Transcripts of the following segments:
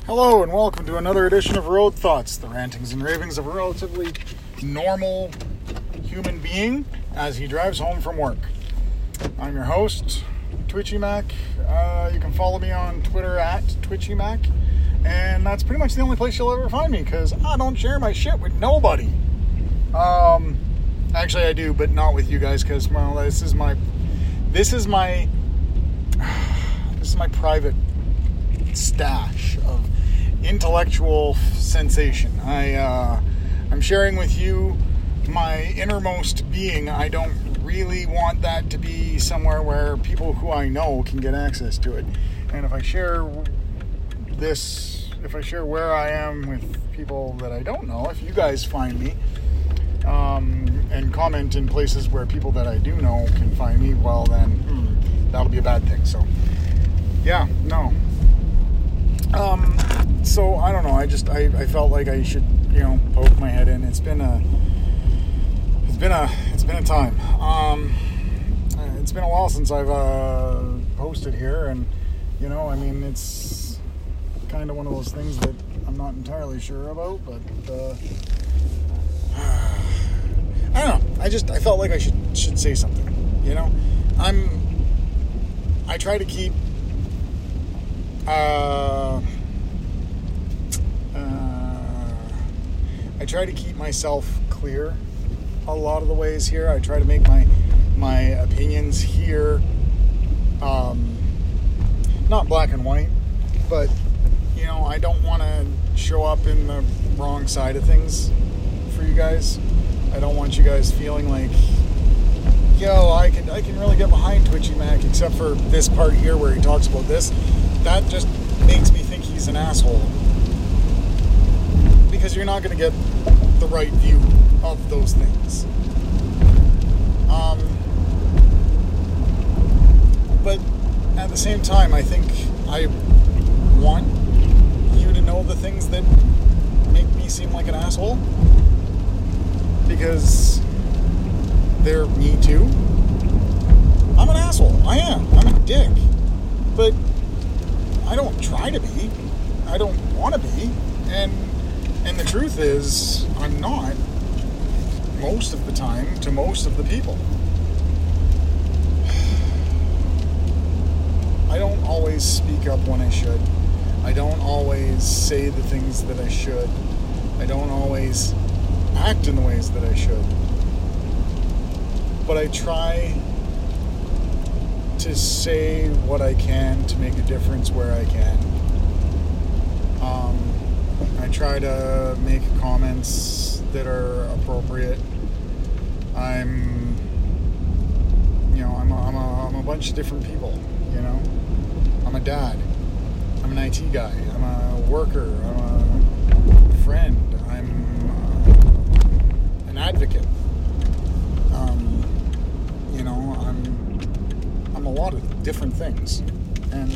Hello and welcome to another edition of Road Thoughts, the rantings and ravings of a relatively normal human being as he drives home from work. I'm your host, Twitchy Mac. You can follow me on Twitter at Twitchy Mac, and that's pretty much the only place you'll ever find me because I don't share my shit with nobody. Actually I do, but not with you guys because, well, this is my private stash of intellectual sensation. I'm sharing with you my innermost being. I don't really want that to be somewhere where people who I know can get access to it. And if I share where I am with people that I don't know, if you guys find me, and comment in places where people that I do know can find me, well then, that'll be a bad thing. So, yeah, no. So I don't know. I felt like I should, poke my head in. It's been a time. It's been a while since I've posted here, and it's kind of one of those things that I'm not entirely sure about. But I don't know. I felt like I should say something. I try to keep. I try to keep myself clear a lot of the ways here. I try to make my opinions here not black and white, but I don't want to show up in the wrong side of things for you guys. I don't want you guys feeling like, I can really get behind Twitchy Mac, except for this part here where he talks about this. That just makes me think he's an asshole. Because you're not going to get the right view of those things. But at the same time, I think I want you to know the things that make me seem like an asshole. Because they're me too. I'm an asshole. I am. I'm a dick. But I don't try to be. I don't want to be. And the truth is, I'm not most of the time to most of the people. I don't always speak up when I should. I don't always say the things that I should. I don't always act in the ways that I should. But I try to say what I can to make a difference where I can. I try to make comments that are appropriate. I'm a bunch of different people, I'm a dad. I'm an IT guy. I'm a worker. I'm a friend. I'm an advocate. I'm a lot of different things, and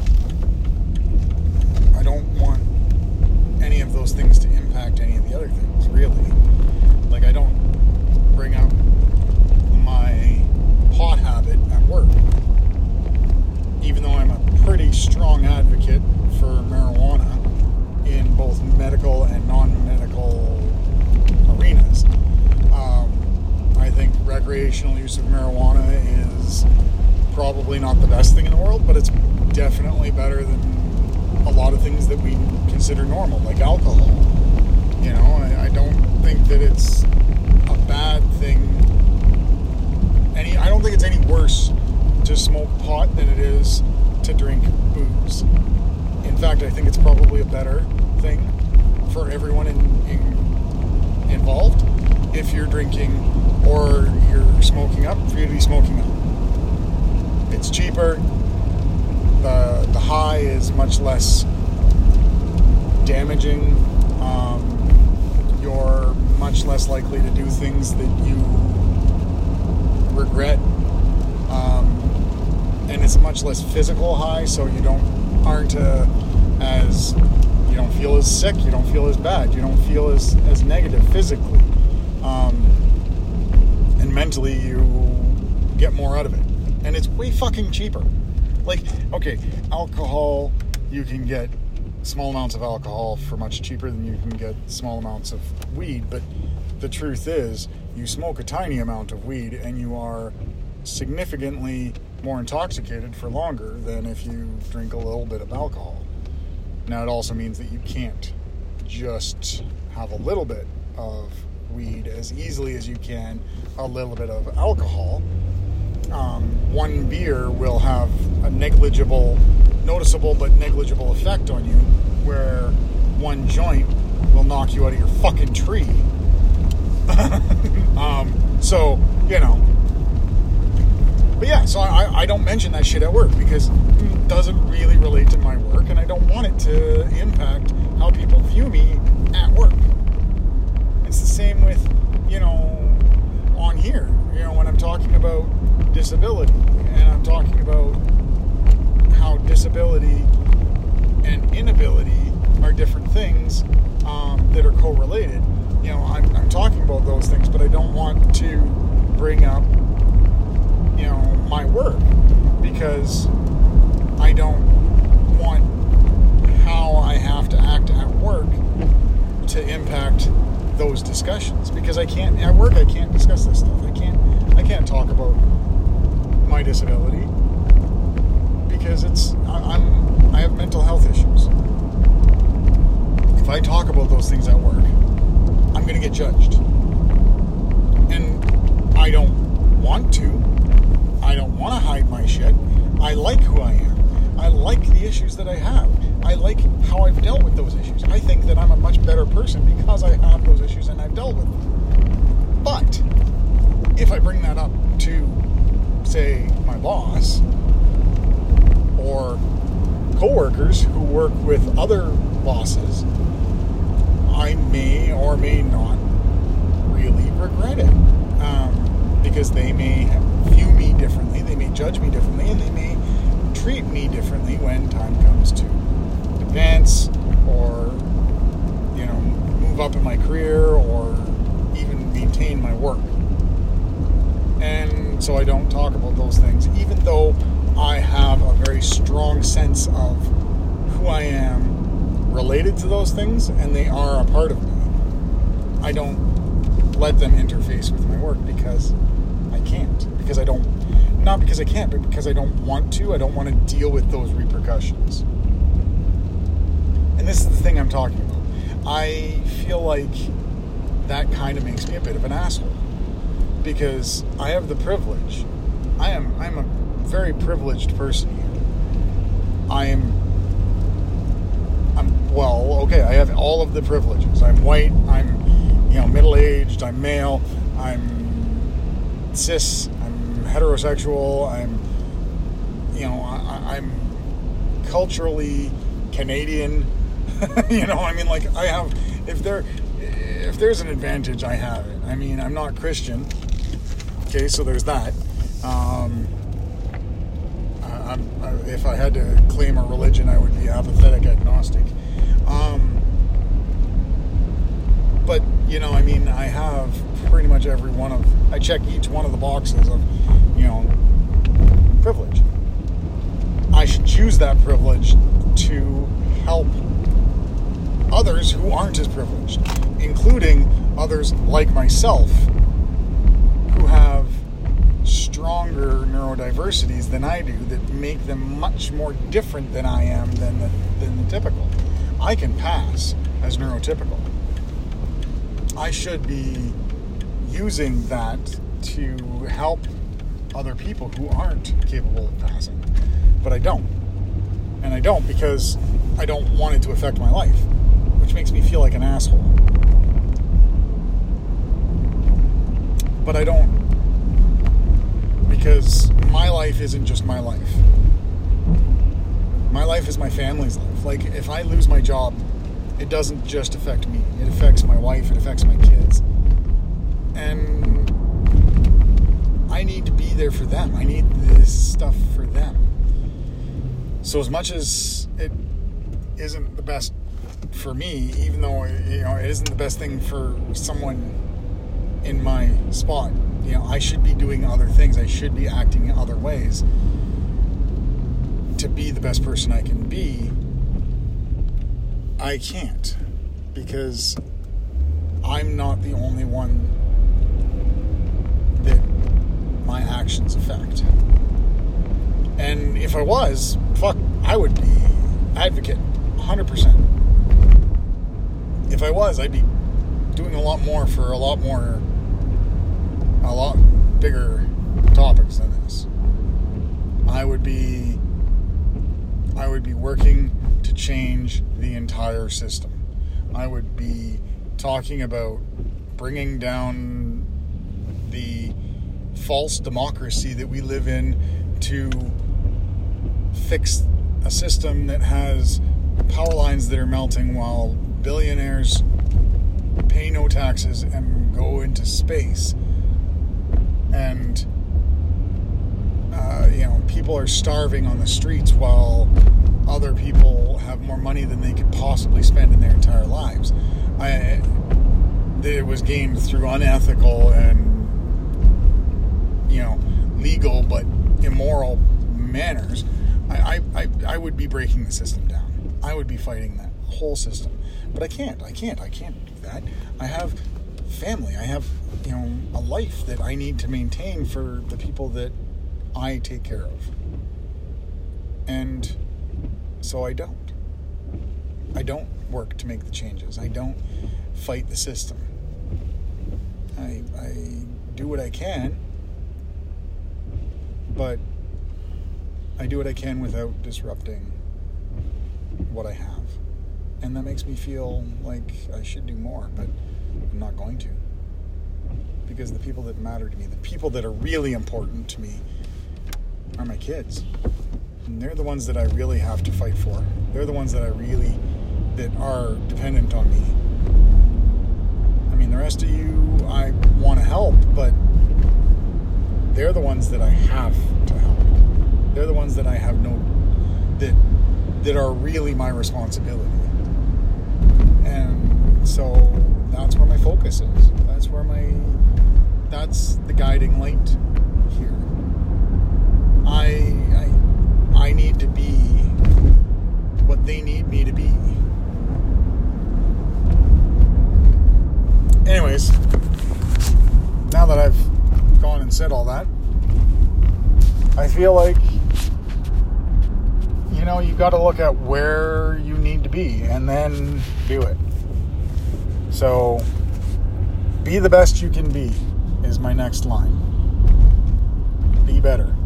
I don't want any of those things to impact any of the other things, really. Like, I don't bring up my pot habit at work, even though I'm a pretty strong advocate for marijuana in both medical and non-medical arenas. I think recreational use of marijuana is probably not the best thing in the world, but it's definitely better than a lot of things that we consider normal, like alcohol. I don't think that it's a bad thing. I don't think it's any worse to smoke pot than it is to drink booze. In fact, I think it's probably a better thing for everyone involved if you're drinking or you're smoking up, for you to be smoking up. It's cheaper. The high is much less damaging. You're much less likely to do things that you regret. And it's a much less physical high, so you don't feel as sick, you don't feel as bad, you don't feel as negative physically. And mentally you get more out of it. And it's way fucking cheaper. Like, okay, alcohol you can get small amounts of alcohol for much cheaper than you can get small amounts of weed. But the truth is, you smoke a tiny amount of weed and you are significantly more intoxicated for longer than if you drink a little bit of alcohol. Now, it also means that you can't just have a little bit of weed as easily as you can a little bit of alcohol. One beer will have a noticeable but negligible effect on you, where one joint will knock you out of your fucking tree. So, you know. But yeah, so I don't mention that shit at work because it doesn't really relate to my work, and I don't want it to impact how people view me at work. It's the same with, on here, when I'm talking about disability, and I'm talking about how disability and inability are different things that are correlated. I'm talking about those things, but I don't want to bring up, my work, because I don't want how I have to act at work to impact those discussions, because at work I can't discuss this stuff. I can't talk about my disability because I have mental health issues. If I talk about those things at work, I'm going to get judged. And I don't want to. I don't want to hide my shit. I like who I am. I like the issues that I have. I like how I've dealt with those issues. I think that I'm a much better person because I have those issues and I've dealt with them. But if I bring that up to, say, my boss or coworkers who work with other bosses, I may or may not really regret it. Because they may view me differently, they may judge me differently, and they may treat me differently when time comes to advance or, move up in my career or even maintain my work. And so I don't talk about those things, even though I have a very strong sense of who I am related to those things, and they are a part of me. I don't let them interface with my work because I can't. Because I don't, not because I can't, but because I don't want to. I don't want to deal with those repercussions. And this is the thing I'm talking about. I feel like that kind of makes me a bit of an asshole. Because I have the privilege. I'm a very privileged person here. I have all of the privileges. I'm white, I'm, middle-aged, I'm male, I'm cis, I'm heterosexual, I'm culturally Canadian. I have, if there's an advantage, I have it. I'm not Christian. Okay, so there's that. If I had to claim a religion, I would be apathetic agnostic. But, I have pretty much I check each one of the boxes of, privilege. I should choose that privilege to help others who aren't as privileged, including others like myself who have stronger neurodiversities than I do that make them much more different than I am than the typical. I can pass as neurotypical. I should be using that to help other people who aren't capable of passing. But I don't. And I don't because I don't want it to affect my life, which makes me feel like an asshole. But I don't, because my life isn't just my life. My life is my family's life. Like, if I lose my job, it doesn't just affect me. It affects my wife, it affects my kids. And I need to be there for them. I need this stuff for them. So as much as it isn't the best for me, even though it isn't the best thing for someone in my spot, I should be doing other things. I should be acting in other ways to be the best person I can be. I can't, because I'm not the only one that my actions affect. And if I was, I would be advocate 100%. If I was, I'd be doing a lot more for a lot bigger topics than this. I would be working to change the entire system. I would be talking about bringing down the false democracy that we live in to fix a system that has power lines that are melting while billionaires pay no taxes and go into space. And people are starving on the streets while other people have more money than they could possibly spend in their entire lives. It was gained through unethical and legal but immoral manners. I would be breaking the system down. I would be fighting that whole system. But I can't do that. I have family. I have a life that I need to maintain for the people that I take care of. And so I don't work to make the changes. I don't fight the system. I do what I can, but I do what I can without disrupting what I have. And that makes me feel like I should do more, but I'm not going to. Because the people that matter to me, the people that are really important to me, are my kids. And they're the ones that I really have to fight for. They're the ones that are dependent on me. I mean, the rest of you, I want to help, but they're the ones that I have to help. They're the ones that I have that are really my responsibility. And so that's where my focus is. That's the guiding light here. I need to be what they need me to be. Anyways, now that I've gone and said all that, I feel like you got to look at where you need to be and then do it. So be the best you can be is my next line. Be better.